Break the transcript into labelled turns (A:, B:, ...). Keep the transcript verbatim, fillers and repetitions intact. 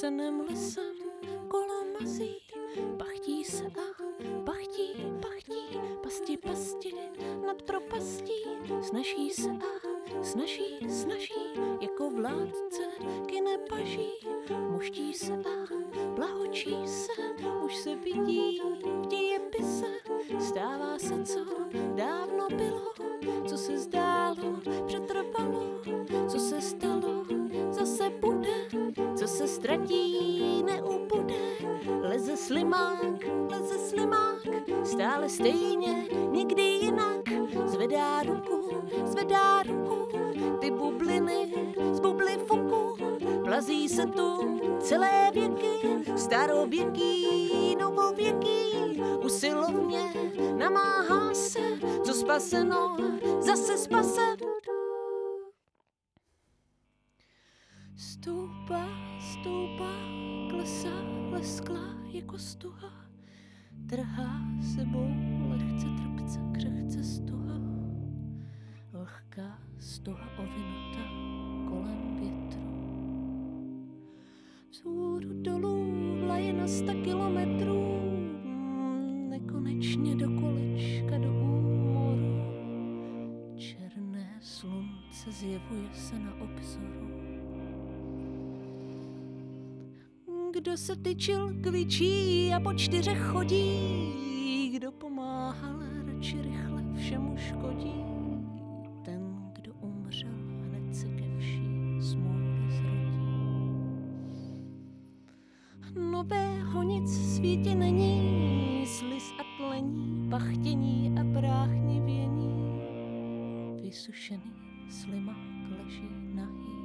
A: Ztraceným lesem kolem mazí, pachtí se a pachtí, pachtí, pasti, pasti, nad propastí, snaží se a snaží, snaží, jako vládce kyne paží, muští se a blahočí se, už se vidí v dějepise, stává se, co dávno bylo, co se zdálo, přetrvalo, co se stalo, zase bude, co se ztratí, neubude, leze slimák, leze slimák, stále stejně, někdy jinak, zvedá ruku, zvedá ruku, ty bubliny z bubly fuku, plazí se tu celé věky, starověký, novověký, usilovně namáhá se, co spaseno, zase spase. Stoupá, stoupá, klesá, lesklá jako stuha, trhá sebou lehce trpce, křehce stuha, lehká stuha ovinuta kolem větru. Vzhůru dolů vlaje na sta kilometrů, nekonečně do kolečka, do úmoru. Černé slunce zjevuje se na obzoru. Kdo se tyčil, kvičí a po čtyřech chodí, kdo pomáhal, radši rychle všemu škodí. Ten, kdo umřel, hned se ke vší smůle zrodí. Nového nic světě není, sliz a tlení, pachtění a bráchnivění. Vysušený slimák leží nahý.